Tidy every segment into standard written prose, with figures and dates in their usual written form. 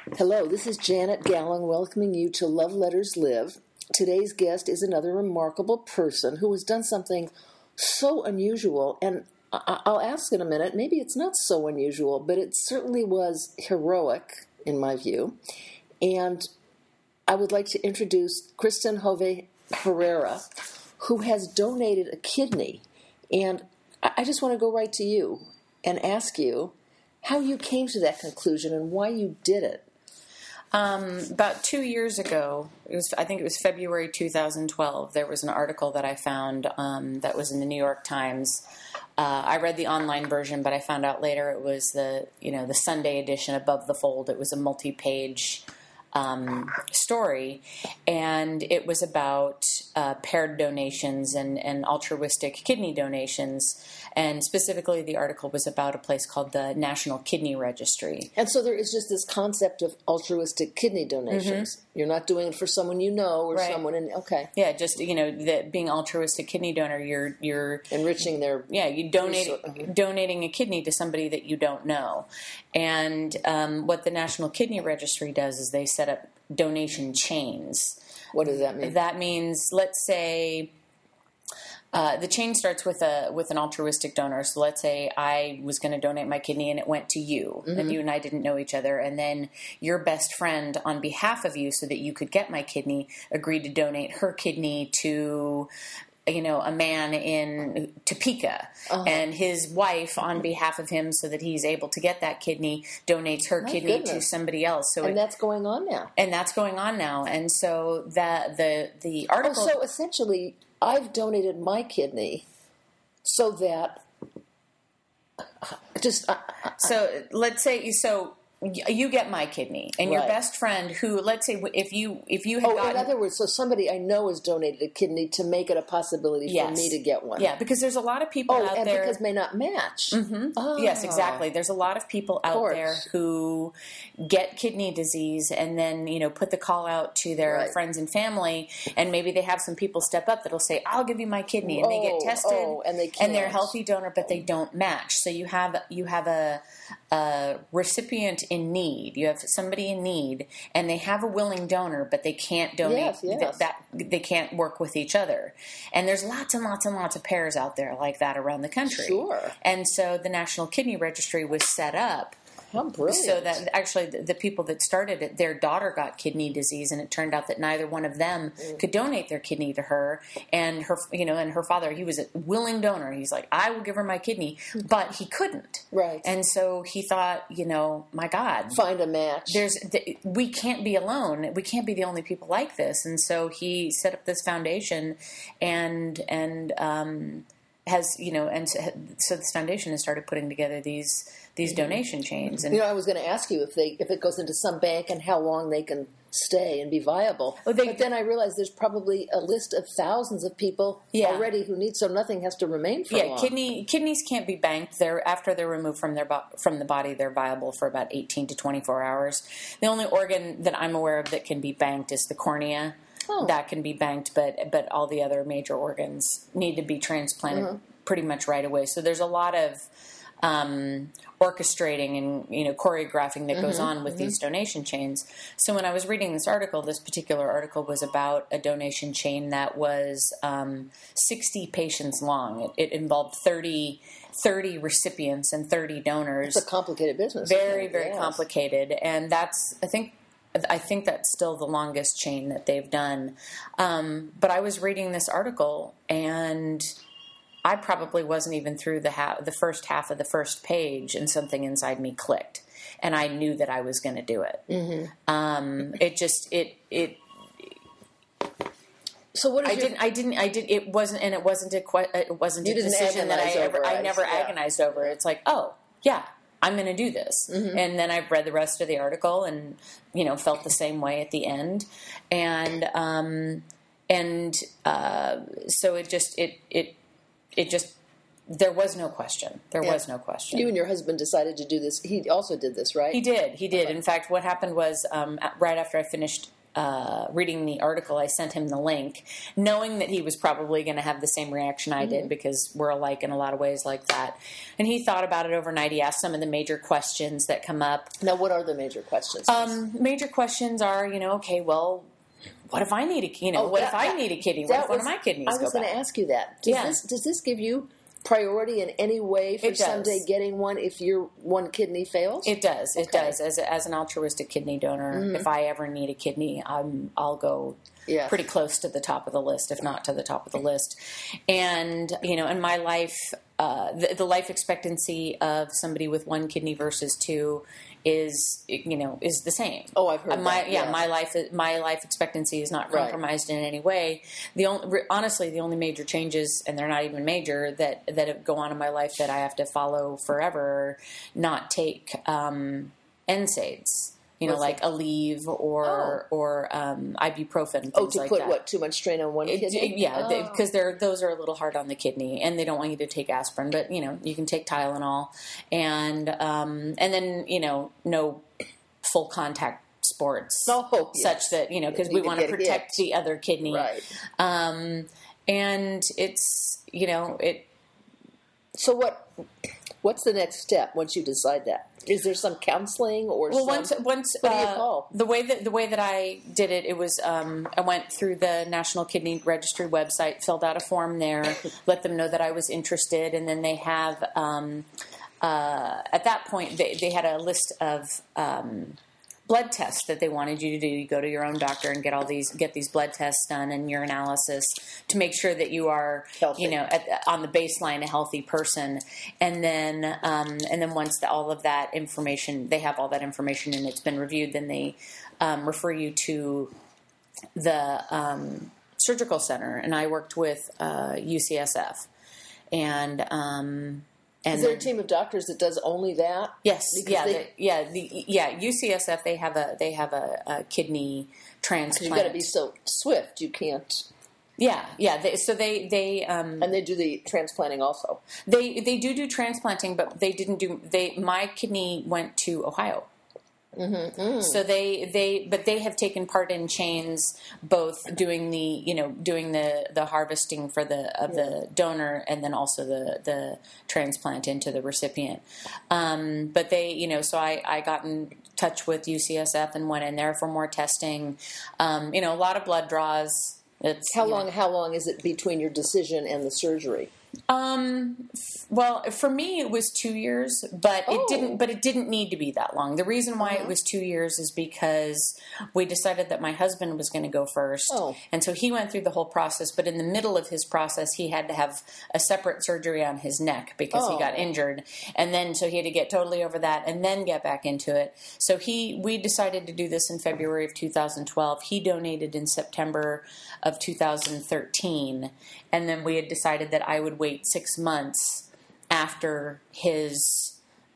Hello, this is Janet Gallen welcoming you to Love Letters Live. Today's guest is another remarkable person who has done something so unusual, and I'll ask in a minute, maybe it's not so unusual, but it certainly was heroic in my view. And I would like to introduce Kristen Hove Herrera, who has donated a kidney. And I just want to go right to you and ask you how you came to that conclusion and why you did it. About 2 years ago, I think it was February 2012, there was an article that I found that was in the New York Times. I read the online version, but I found out later it was the Sunday edition above the fold. It was a multi-page story, and it was about paired donations and altruistic kidney donations. And specifically, the article was about a place called the National Kidney Registry. And so there is just this concept of altruistic kidney donations. Mm-hmm. You're not doing it for someone you know or right. someone in, okay. Yeah, just, being altruistic kidney donor, you're enriching their... Yeah, donating a kidney to somebody that you don't know. And what the National Kidney Registry does is they set up donation chains. What does that mean? That means, let's say... the chain starts with an altruistic donor. So let's say I was going to donate my kidney and it went to you, mm-hmm. and you and I didn't know each other, and then your best friend, on behalf of you, so that you could get my kidney, agreed to donate her kidney to, a man in Topeka, uh-huh. and his wife, on behalf of him, so that he's able to get that kidney, donates her kidney to somebody else. So that's going on now. And that's going on now. And so the article. So essentially, I've donated my kidney so that so let's say you get my kidney, and your best friend, who, let's say, if you had gotten... in other words, so somebody I know has donated a kidney to make it a possibility for me to get one. Yeah, because there's a lot of people out there... because may not match. Mm-hmm. Oh. Yes, exactly. There's a lot of people out there who get kidney disease and then, put the call out to their friends and family, and maybe they have some people step up that'll say, I'll give you my kidney, and they get tested, and they're a healthy donor, but they don't match. So you have a recipient in need. You have somebody in need, and they have a willing donor, but they can't donate. Yes. They can't work with each other. And there's lots and lots and lots of pairs out there like that around the country. Sure. And so the National Kidney Registry was set up. How brilliant. So that actually the people that started it, their daughter got kidney disease, and it turned out that neither one of them could donate their kidney to her. And her, and her father, he was a willing donor. He's like, I will give her my kidney, but he couldn't. Right. And so he thought, my God, find a match. We can't be alone. We can't be the only people like this. And so he set up this foundation, and has, and so this foundation has started putting together these donation chains. And I was going to ask you if it goes into some bank and how long they can stay and be viable. But then I realized there's probably a list of thousands of people already who need, so nothing has to remain for long. Kidneys can't be banked. After they're removed from the body, they're viable for about 18 to 24 hours. The only organ that I'm aware of that can be banked is the cornea. Oh. That can be banked, but all the other major organs need to be transplanted pretty much right away. So there's a lot of orchestrating and choreographing that goes on with these donation chains. So when I was reading this particular article was about a donation chain that was 60 patients long. It involved 30 recipients and 30 donors. It's a complicated business. Very, very complicated, and that's I think that's still the longest chain that they've done. But I was reading this article, and I probably wasn't even through the first half of the first page, and something inside me clicked, and I knew that I was going to do it. Mm-hmm. So what? It wasn't a decision that I never agonized over. It's like, oh yeah, I'm going to do this. Mm-hmm. And then I've read the rest of the article and, felt the same way at the end. And so it just, there was no question. There was no question. You and your husband decided to do this. He also did this, right? He did. In fact, what happened was, right after I finished reading the article, I sent him the link, knowing that he was probably going to have the same reaction I did, because we're alike in a lot of ways like that. And he thought about it overnight. He asked some of the major questions that come up. Now, what are the major questions? Major questions are, okay, well, what if I need a, if I need a kidney? What if one of my kidneys go bad? I was going to ask you that. Does this give you priority in any way for someday getting one if your one kidney fails? It does. It does. As an altruistic kidney donor, if I ever need a kidney, I'll go pretty close to the top of the list, if not to the top of the list. And, in my life, the life expectancy of somebody with one kidney versus two is the same. Oh, I've heard that. Yeah, my life expectancy is not compromised in any way. Honestly, the only major changes, and they're not even major, that go on in my life that I have to follow forever, not take NSAIDs. Like Aleve or ibuprofen. Things to like put that. What, too much strain on one kidney? Because those are a little hard on the kidney, and they don't want you to take aspirin. But you can take Tylenol, and then no full contact sports, such that because we want to protect the other kidney. Right. And it's it. So what's the next step once you decide that? Is there some counseling or once what do you call? The way that I did it, it was I went through the National Kidney Registry website, filled out a form there, let them know that I was interested, and then they have at that point they had a list of blood tests that they wanted you to do. You go to your own doctor and get these blood tests done and urinalysis to make sure that you are healthy. On the baseline a healthy person. And then once all of that information, they have all that information and it's been reviewed, then they refer you to the surgical center. And I worked with UCSF, and is there a team of doctors that does only that? Yes, UCSF they have a kidney transplant. You've got to be so swift. You can't. Yeah. They and they do the transplanting also. They do transplanting, but they didn't do. My kidney went to Ohio. Mm-hmm. So they have taken part in chains, both doing the harvesting for the donor and then also the transplant into the recipient. But they, so I got in touch with UCSF and went in there for more testing. A lot of blood draws. How long is it between your decision and the surgery? Well, for me, it was 2 years, but it didn't need to be that long. The reason why it was 2 years is because we decided that my husband was going to go first. And so he went through the whole process, but in the middle of his process, he had to have a separate surgery on his neck because he got injured. And then, so he had to get totally over that and then get back into it. So we decided to do this in February of 2012. He donated in September of 2013. And then we had decided that I would wait 6 months after his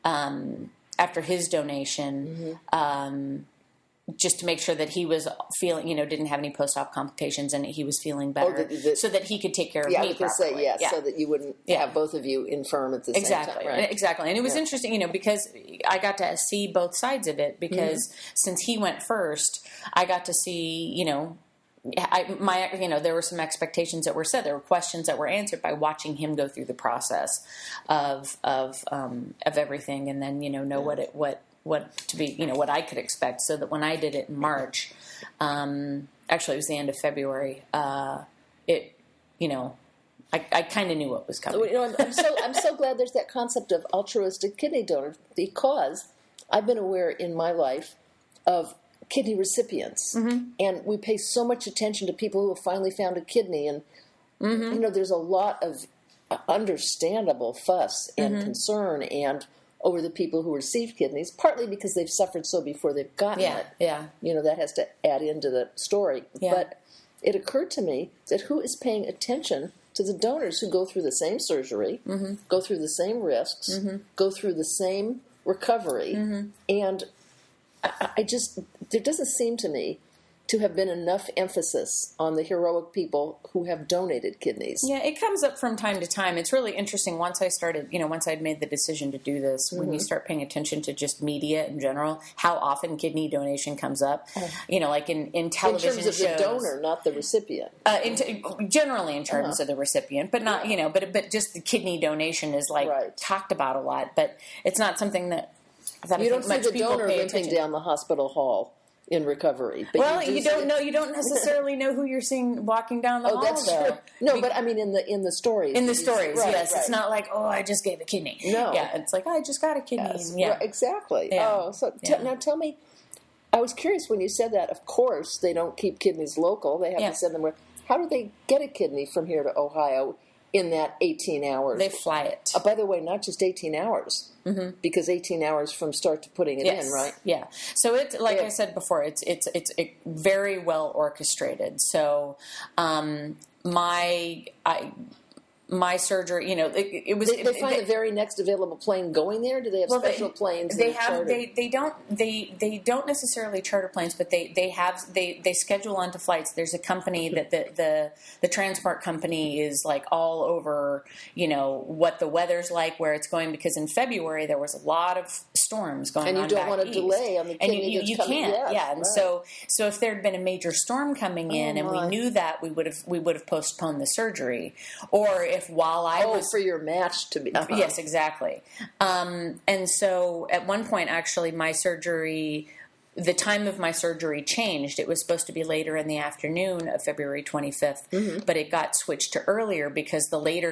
donation, just to make sure that he was feeling, didn't have any post-op complications and he was feeling better, so that he could take care of me properly. So that you wouldn't have both of you infirm at the same time. Right? Exactly. And it was interesting, because I got to see both sides of it, because since he went first, I got to see, there were some expectations that were set. There were questions that were answered by watching him go through the process of everything, and then what I could expect. So that when I did it in March, actually it was the end of February. I kind of knew what was coming. I'm so glad there's that concept of altruistic kidney donors, because I've been aware in my life of kidney recipients, and we pay so much attention to people who have finally found a kidney, and there's a lot of understandable fuss and concern and over the people who receive kidneys, partly because they've suffered so before they've gotten it. That has to add into the story. But it occurred to me that who is paying attention to the donors who go through the same surgery, go through the same risks, go through the same recovery, and there doesn't seem to me to have been enough emphasis on the heroic people who have donated kidneys. Yeah, it comes up from time to time. It's really interesting. Once I'd made the decision to do this, when you start paying attention to just media in general, how often kidney donation comes up, like in television shows. In terms of the donor, not the recipient. Generally in terms of the recipient, but not, but just the kidney donation is talked about a lot, but it's not something that you don't see much the people donor pay limping attention down the hospital hall in recovery. But you don't know. You don't necessarily know who you're seeing walking down the hall. That's true. No, but I mean in the stories. In the stories, yes. Right. It's not like, I just gave a kidney. No. Yeah, it's like, I just got a kidney. Yes. Yeah. Right, exactly. Yeah. Oh, so now tell me, I was curious when you said that, of course, they don't keep kidneys local. They have to send them where. How do they get a kidney from here to Ohio in that 18 hours? They fly it. By the way, not just 18 hours. Mm-hmm. Because 18 hours from start to putting it in, right? Yeah. So it's like I said before, it's very well orchestrated. So my surgery, it was. They find the very next available plane going there. Do they have special planes? They have. They don't necessarily charter planes, but they schedule onto flights. There's a company that the transport company is like all over. What the weather's like, where it's going, because in February there was a lot of storms going on. And you don't want to delay on the kidney and you can't. Yes, And so if there had been a major storm coming in, and we knew that, we would have postponed the surgery, or if while I was for your match to be yes, exactly. And so at one point, actually, the time of my surgery changed. It was supposed to be later in the afternoon of February 25th, but it got switched to earlier because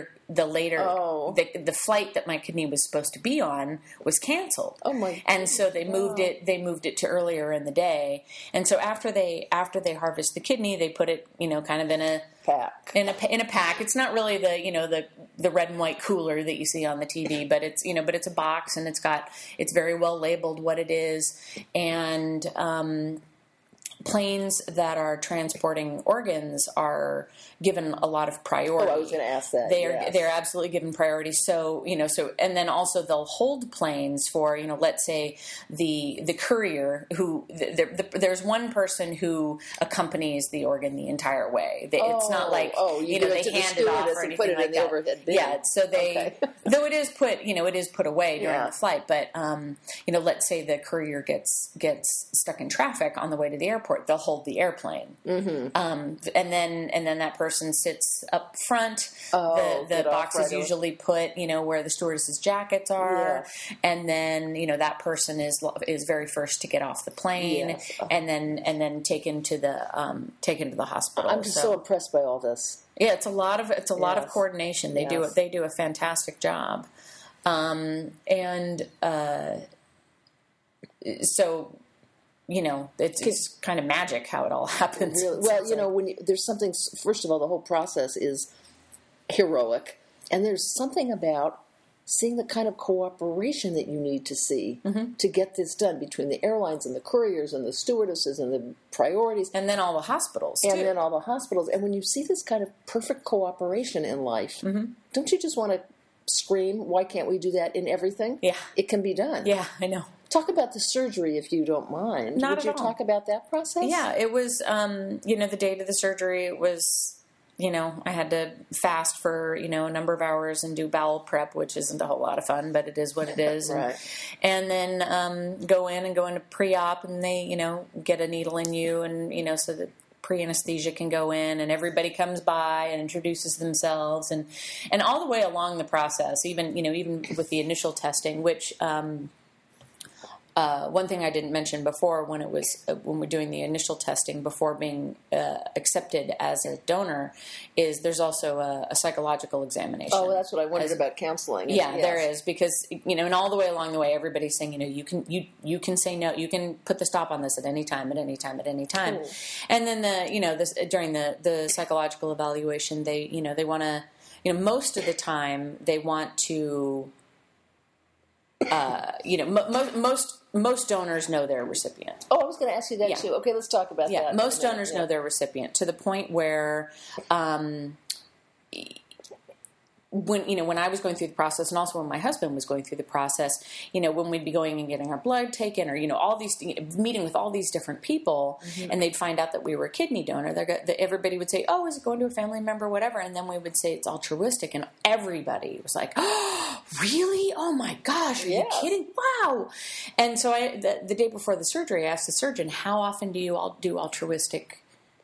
the flight that my kidney was supposed to be on was canceled. Oh my! And so they moved it. They moved it to earlier in the day. And so after they harvest the kidney, they put it, kind of in a pack. In a pack. It's not really the red and white cooler that you see on the TV, but it's a box, and it's very well labeled what it is, and planes that are transporting organs are given a lot of priority. I was going to ask that. They're absolutely given priority. So, and then also they'll hold planes for, let's say the courier who, there's one person who accompanies the organ the entire way. It's not like, they hand it off or anything put it like in the that. overhead bin. Yeah, so though it is put away during the flight, but, let's say the courier gets stuck in traffic on the way to the airport, they'll hold the airplane. Mm-hmm. And then that person sits up front. The box is usually put, where the stewardesses' jackets are, and then that person is very first to get off the plane, and then taken to the hospital. I'm just so impressed by all this. Yeah, it's a lot of coordination. They do a fantastic job, so. It's kind of magic how it all happens. Really? Well, when there's something, first of all, the whole process is heroic, and there's something about seeing the kind of cooperation that you need to see to get this done between the airlines and the couriers and the stewardesses and the priorities. And then all the hospitals, too. And when you see this kind of perfect cooperation in life, don't you just want to scream, why can't we do that in everything? Yeah. It can be done. Yeah, I know. Talk about the surgery, if you don't mind. Would you talk about that process? Yeah, it was, the date of the surgery was, I had to fast for, a number of hours and do bowel prep, which isn't a whole lot of fun, but it is what it is. Right. And then go into pre-op, and they, get a needle in you, and, so that pre-anesthesia can go in, and everybody comes by and introduces themselves, and all the way along the process, even with the initial testing, which... one thing I didn't mention before when we're doing the initial testing before being accepted as a donor is there's also a psychological examination. Oh, that's what I wondered about counseling. Yeah, there is, because and all the way along the way everybody's saying you can say no, you can put the stop on this at any time. Cool. And then during the psychological evaluation they want to most of the time they want to most donors know their recipient. Oh, I was going to ask you that too. Okay, let's talk about that. Yeah, most donors know their recipient to the point where when I was going through the process, and also when my husband was going through the process, when we'd be going and getting our blood taken, or all these meeting with all these different people, and they'd find out that we were a kidney donor, everybody would say, "Oh, is it going to a family member, whatever?" And then we would say it's altruistic, and everybody was like, "Oh, really? Oh my gosh, are you kidding? Wow!" And so the day before the surgery, I asked the surgeon, "How often do you all do altruistic?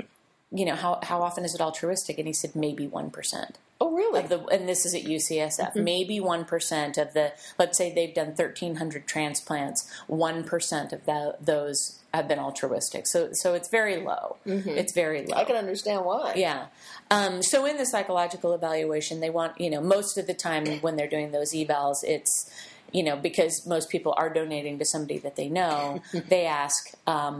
How often is it altruistic?" And he said, "Maybe 1%." Oh, really? And this is at UCSF. Maybe 1% of the, let's say they've done 1,300 transplants, 1% of those have been altruistic. So it's very low. It's very low. I can understand why. Yeah. So in the psychological evaluation, they want, most of the time when they're doing those evals, it's, because most people are donating to somebody that they know, they ask,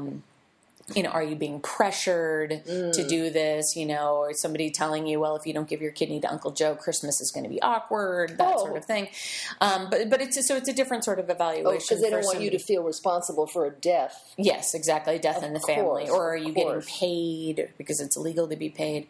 are you being pressured to do this? Or somebody telling you, well, if you don't give your kidney to Uncle Joe, Christmas is going to be awkward, that sort of thing. But it's a different sort of evaluation. Because they don't want you to feel responsible for a death. Yes, exactly, death in the family. Or are you getting paid because it's illegal to be paid?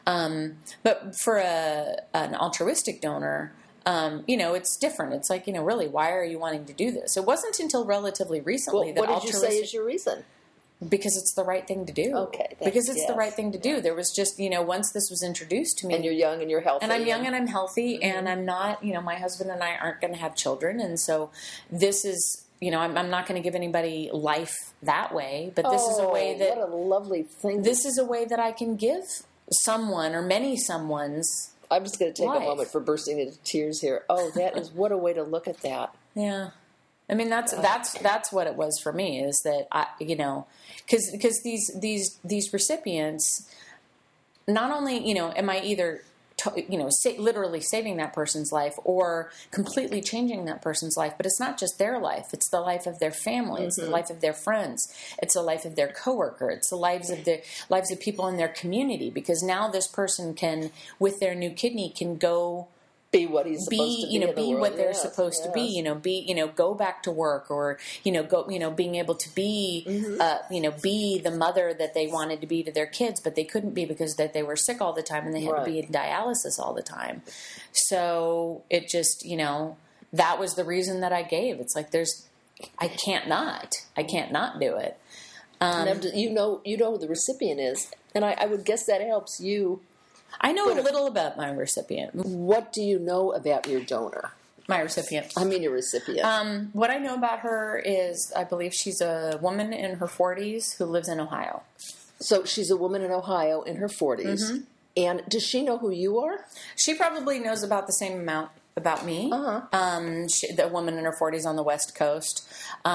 But for an altruistic donor, it's different. It's like, really, why are you wanting to do this? It wasn't until relatively recently that what did you say is your reason? Because it's the right thing to do. Okay. Because it's the right thing to do. There was just, once this was introduced to me. And you're young and you're healthy. And I'm young and I'm healthy and I'm not, my husband and I aren't going to have children. And so this is, I'm not going to give anybody life that way. But this is a way that. What a lovely thing. This is a way that I can give someone or many someone's I'm just going to take life. a moment for bursting into tears here. Oh, that is, what a way to look at that. Yeah. I mean, that's what it was for me, is that because these recipients, not only am I either literally saving that person's life or completely changing that person's life, but it's not just their life; it's the life of their family, it's the life of their friends, it's the life of their coworker, it's the lives of people in their community. Because now this person can, with their new kidney, can go. Be what he's supposed to be. Be what they're supposed to be. Go back to work, or being able to be, be the mother that they wanted to be to their kids, but they couldn't be because they were sick all the time and they had to be in dialysis all the time. So it just, that was the reason that I gave. It's like I can't not do it. You know who the recipient is, and I would guess that helps you. I know a little about my recipient. What do you know about your donor? My recipient. I mean your recipient. What I know about her is I believe she's a woman in her 40s who lives in Ohio. So she's a woman in Ohio in her 40s. And does she know who you are? She probably knows about the same amount about me. The woman in her 40s on the West Coast.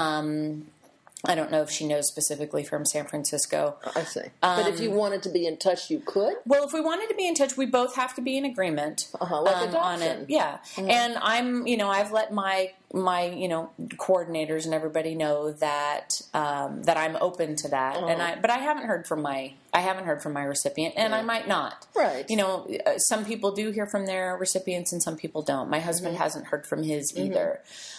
I don't know if she knows specifically from San Francisco. I see. But if you wanted to be in touch, you could? Well, if we wanted to be in touch, we both have to be in agreement like adoption. on it. Yeah. And I've let my coordinators and everybody know that that I'm open to that. But I haven't heard from my recipient, and I might not. Right. Some people do hear from their recipients and some people don't. My husband hasn't heard from his either.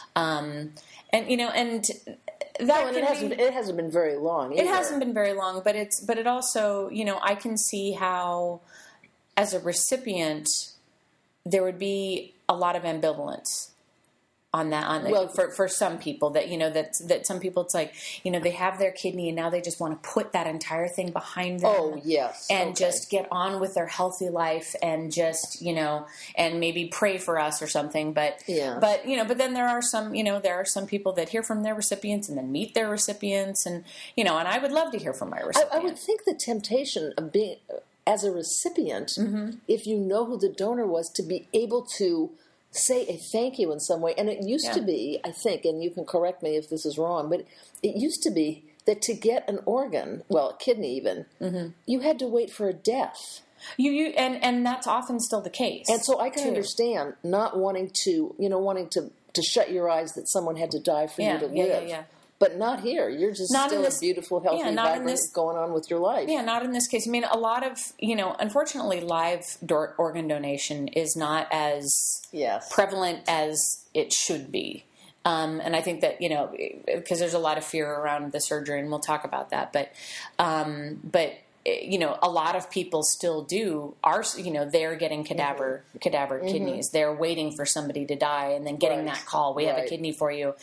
It hasn't been very long either. It hasn't been very long, but it also, I can see how as a recipient there would be a lot of ambivalence on that for some people that that some people it's like they have their kidney and now they just want to put that entire thing behind them. Oh yes, and just get on with their healthy life and just and maybe pray for us or something. But but then there are some people that hear from their recipients and then meet their recipients and and I would love to hear from my recipient. I would think the temptation of being as a recipient, if you know who the donor was, to be able to say a thank you in some way. And it used to be, I think, and you can correct me if this is wrong, but it used to be that to get an organ, well, a kidney even, you had to wait for a death. And that's often still the case. And so I can understand not wanting to shut your eyes that someone had to die for you to live. Yeah. But not here. You're just still a beautiful, healthy, vibrant, going on with your life. Yeah, not in this case. I mean, a lot of, unfortunately, live organ donation is not as prevalent as it should be. And I think that, because there's a lot of fear around the surgery, and we'll talk about that. But a lot of people still they're getting cadaver kidneys. They're waiting for somebody to die and then getting that call. We have a kidney for you.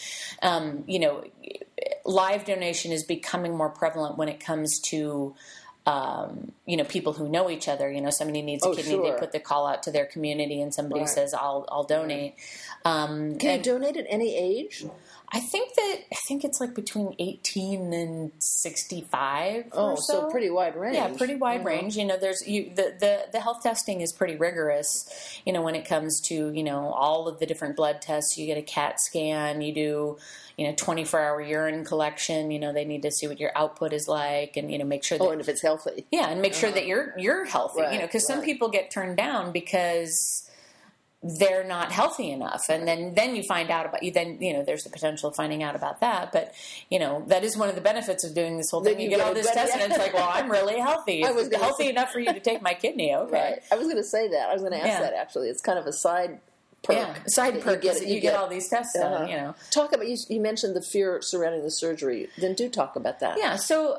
Live donation is becoming more prevalent when it comes to, people who know each other. Somebody needs a kidney. They put the call out to their community and somebody says, I'll donate. Can you donate at any age? I think it's like between 18 and 65. Oh, so pretty wide range. Yeah, pretty wide range. There's the health testing is pretty rigorous. When it comes to all of the different blood tests, you get a CAT scan. You do 24-hour urine collection. They need to see what your output is like, and make sure that and if it's healthy. Yeah, and make sure that you're healthy. Because some people get turned down because they're not healthy enough, and then you find out about you. Then there's the potential of finding out about that. But that is one of the benefits of doing this whole thing. You get all this tests, and it's like, well, I'm really healthy. I was healthy enough for you to take my kidney. Okay, right. I was going to say that. I was going to ask that actually. It's kind of a side perk. Yeah, side perk. You get all these tests done. Talk about you mentioned the fear surrounding the surgery. Then do talk about that. Yeah. So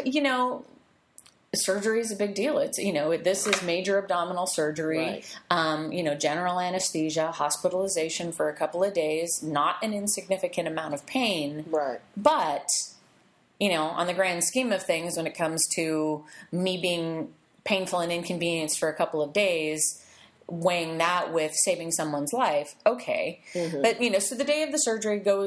surgery is a big deal. It's this is major abdominal surgery. Right. General anesthesia, hospitalization for a couple of days, not an insignificant amount of pain. Right. But on the grand scheme of things, when it comes to me being painful and inconvenienced for a couple of days, weighing that with saving someone's life, okay. Mm-hmm. But so the day of the surgery, go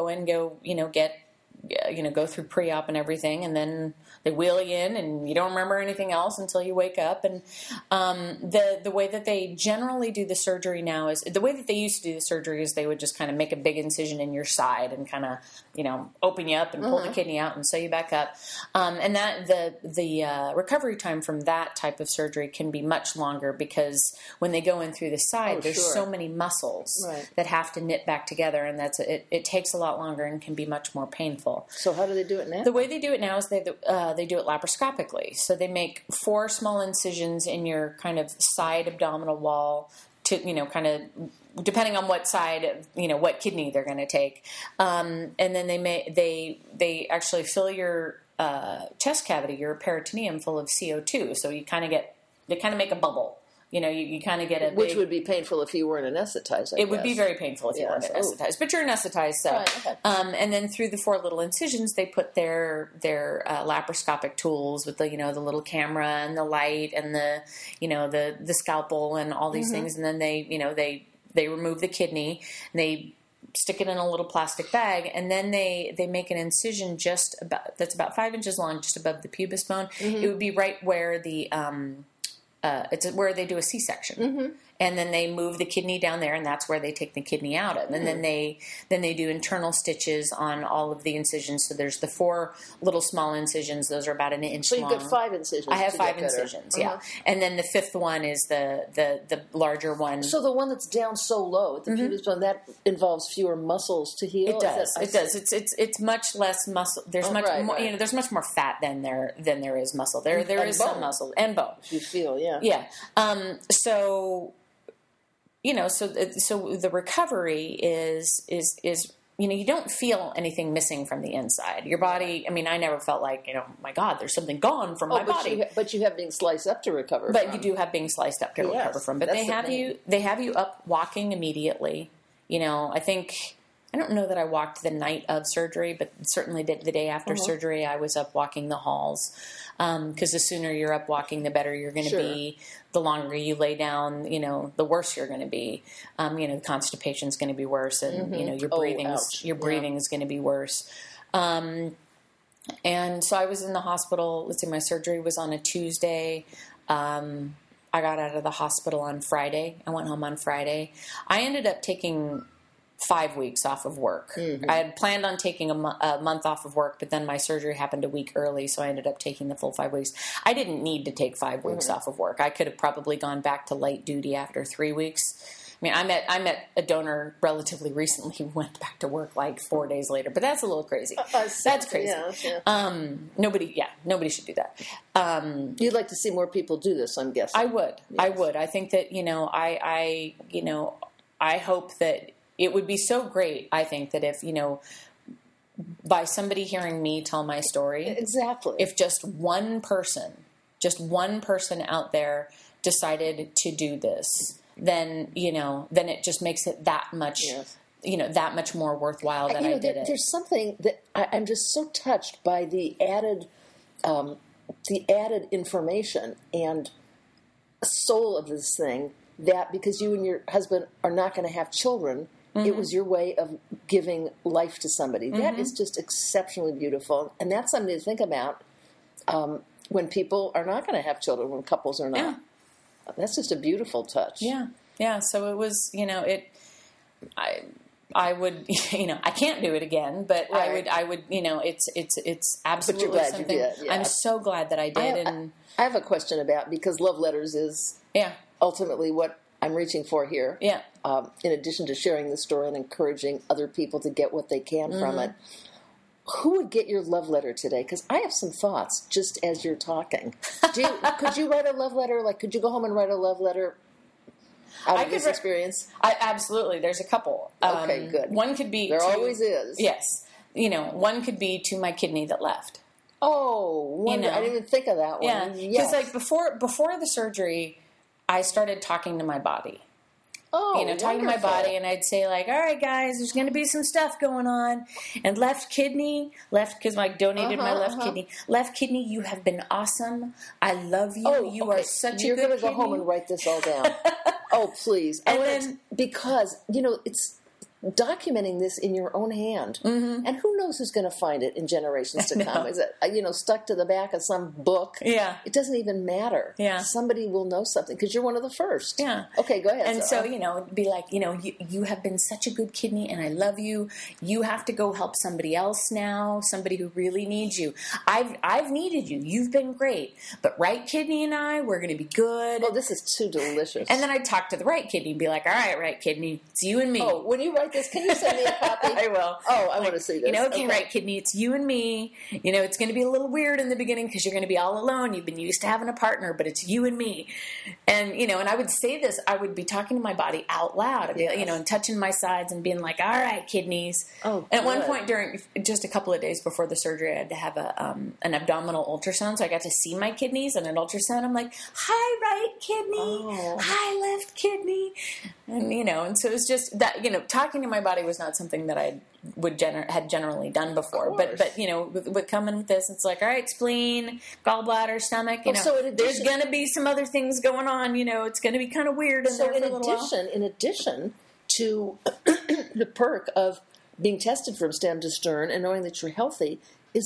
through pre-op and everything, and then they wheel you in, and you don't remember anything else until you wake up. And the way that they generally do the surgery now is the way that they used to do the surgery is they would just kind of make a big incision in your side and kind of open you up and pull the kidney out and sew you back up. And that the recovery time from that type of surgery can be much longer because when they go in through the side, there's so many muscles that have to knit back together, and it takes a lot longer and can be much more painful. So how do they do it now? The way they do it now is they do it laparoscopically. So they make 4 small incisions in your kind of side abdominal wall to, kind of depending on what side, what kidney they're going to take. And then they actually fill your chest cavity, your peritoneum, full of CO2. So they kind of make a bubble. You kind of get a which would be painful if you weren't anesthetized. It would be very painful if you weren't anesthetized, but you're anesthetized. So, right, okay. And then through the 4 little incisions, they put their laparoscopic tools with the the little camera and the light and the scalpel and all these things, and then they remove the kidney and they stick it in a little plastic bag, and then they make an incision that's about 5 inches long, just above the pubis bone. Mm-hmm. It would be right where the it's where they do a C-section. Mm-hmm. And then they move the kidney down there, and that's where they take the kidney out of. And then they do internal stitches on all of the incisions. So there's the 4 little small incisions; those are about an inch long. So you've got 5 incisions. I have 5 incisions, yeah. And then the 5th one is the larger one. So the one that's down so low, the pubis bone, that involves fewer muscles to heal. It does. It does. It's much less muscle. There's much more. Right. There's much more fat than there is muscle. There is some muscle and bone. You feel, yeah. Yeah. So the recovery is you don't feel anything missing from the inside. Your body, I never felt like, my God, there's something gone from my body. But you have being sliced up to recover from. But you do have being sliced up to recover from. But they have you up walking immediately. I don't know that I walked the night of surgery, but certainly the day after surgery, I was up walking the halls. Because the sooner you're up walking, the better you're going to be. The longer you lay down, the worse you're going to be. The constipation's going to be worse, and your breathing is going to be worse. And so I was in the hospital. Let's see, my surgery was on a Tuesday. I got out of the hospital on Friday. I went home on Friday. I ended up taking 5 weeks off of work. Mm-hmm. I had planned on taking a month off of work, but then my surgery happened a week early, so I ended up taking the full 5 weeks. I didn't need to take 5 weeks off of work. I could have probably gone back to light duty after 3 weeks. I met a donor relatively recently who went back to work like 4 days later, but that's a little crazy. That's crazy. Yeah. Nobody should do that. You'd like to see more people do this, I'm guessing. I would. Yes. I would. I think that, I hope that it would be so great, I think, that if, by somebody hearing me tell my story, exactly, if just one person just one person out there decided to do this, then it just makes it that much, that much more worthwhile that I did it. There's something that I'm just so touched by the added information and soul of this thing, that because you and your husband are not going to have children, it was your way of giving life to somebody. That is just exceptionally beautiful. And that's something to think about when people are not going to have children, when couples are not. Yeah. That's just a beautiful touch. Yeah. Yeah. So it was, I would, I can't do it again, but right. I would, it's absolutely but you're glad something. You did, yeah. I'm so glad that I did. I have a question about, because love letters is ultimately what I'm reaching for here. Yeah. In addition to sharing the story and encouraging other people to get what they can from it, who would get your love letter today? Because I have some thoughts just as you're talking. Could you write a love letter? Like, could you go home and write a love letter out of this experience? Absolutely. There's a couple. Okay, good. One could be... There always is. Yes. One could be to my kidney that left. Oh, I didn't even think of that one. Yeah. Because before the surgery, I started talking to my body. Oh, talking to my body, and I'd say, like, all right, guys, there's going to be some stuff going on. And left kidney, because I donated my left kidney. Left kidney, you have been awesome. I love you. Oh, you are such a good You're going to go home and write this all down. Oh, please. Because, it's documenting this in your own hand. Mm-hmm. And who knows who's going to find it in generations to come? Is it, stuck to the back of some book? Yeah. It doesn't even matter. Yeah. Somebody will know something because you're one of the first. Yeah. Okay, go ahead. And so, be like, you have been such a good kidney and I love you. You have to go help somebody else now, somebody who really needs you. I've needed you. You've been great. But right kidney and I, we're going to be good. Oh, this is too delicious. And then I'd talk to the right kidney and be like, all right kidney, it's you and me. Oh, when you write this, can you send me a copy? I will. Oh, I want to see this. Okay, right, kidney, it's you and me. It's going to be a little weird in the beginning because you're going to be all alone. You've been used to having a partner, but it's you and me. And, and I would say this, I would be talking to my body out loud, I'd be, and touching my sides and being like, all right, kidneys. Oh, and at one point during just a couple of days before the surgery, I had to have an abdominal ultrasound. So I got to see my kidneys and an ultrasound. I'm like, hi, right kidney. Hi, left kidney. And, and so it's just that, talking to my body was not something that I had generally done before. But with coming with this, it's like, all right, spleen, gallbladder, stomach, there's going to be some other things going on, it's going to be kind of weird in there for a little while. In addition to the perk of being tested from stem to stern and knowing that you're healthy is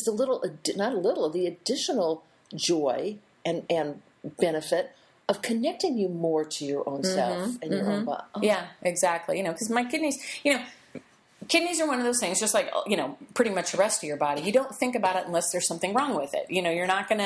the additional joy and benefit of connecting you more to your own self and your own body. Oh. Yeah, exactly. Because my kidneys, kidneys are one of those things, just like, pretty much the rest of your body. You don't think about it unless there's something wrong with it. You're not going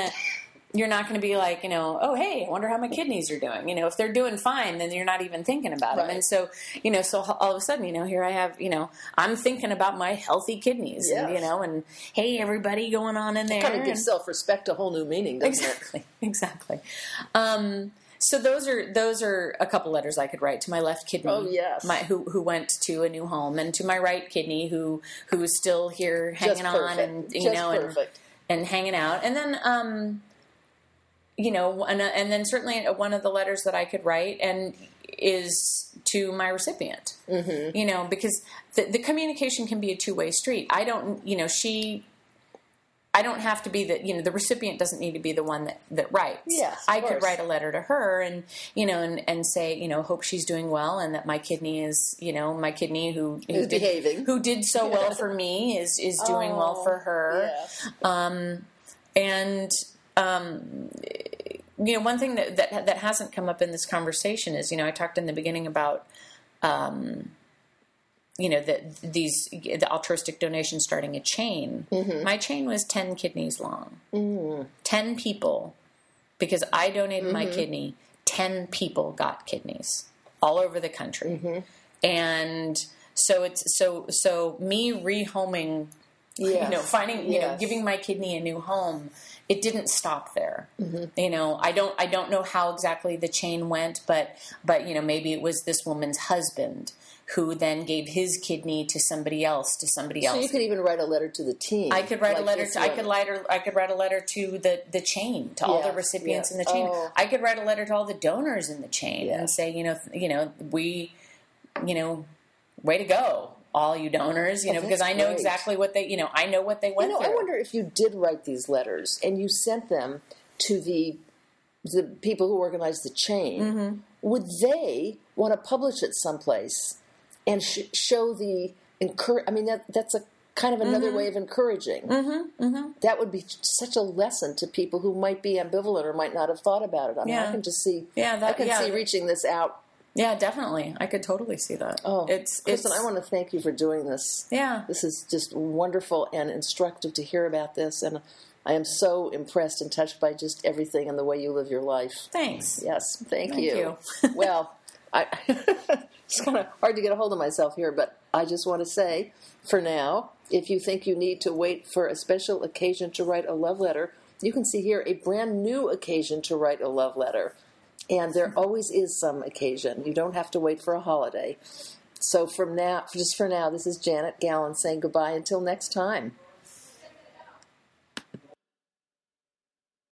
to be like, oh, hey, I wonder how my kidneys are doing. If they're doing fine, then you're not even thinking about them. And so, so all of a sudden, here I have, I'm thinking about my healthy kidneys, and, and hey, everybody going on in there. It kind of gives self-respect a whole new meaning, doesn't it? Exactly. So those are a couple letters I could write to my left kidney. Oh, yes. Who went to a new home, and to my right kidney who is still here hanging on and and hanging out. And then and then certainly one of the letters that I could write is to my recipient. Mm-hmm. Because the communication can be a two-way street. I don't have to be the recipient doesn't need to be the one that writes. Yes, I could write a letter to her and say, hope she's doing well, and that my kidney is, my kidney who behaving, who did so well for me is doing well for her. Yes. One thing that hasn't come up in this conversation is, I talked in the beginning about, the altruistic donation starting a chain. Mm-hmm. My chain was 10 kidneys long. Mm-hmm. 10 people, because I donated my kidney, 10 people got kidneys all over the country. Mm-hmm. And so it's so me rehoming Yes. Finding, Yes. giving my kidney a new home. It didn't stop there. Mm-hmm. I don't know how exactly the chain went, but maybe it was this woman's husband who then gave his kidney to somebody else. So you could even write a letter to the team. I could write a letter. I could write a letter to the chain, to all the recipients in the chain. Oh. I could write a letter to all the donors in the chain and Yes. say, way to go, all you donors. Because I know great. exactly what they, I know what they went through. I wonder if you did write these letters and you sent them to the people who organized the chain. Mm-hmm. Would they want to publish it someplace and show the encourage? I mean, that's a kind of another way of encouraging. That would be such a lesson to people who might be ambivalent or might not have thought about it. I mean, I can just see. I can see reaching this out. Yeah, definitely. I could totally see that. Oh, Kristen, I want to thank you for doing this. Yeah. This is just wonderful and instructive to hear about this, and I am so impressed and touched by just everything and the way you live your life. Thanks. Yes, thank you. Well, it's kind of hard to get a hold of myself here, but I just want to say, for now, if you think you need to wait for a special occasion to write a love letter, you can see here a brand new occasion to write a love letter. And there always is some occasion. You don't have to wait for a holiday. So for now, this is Janet Gallen saying goodbye until next time.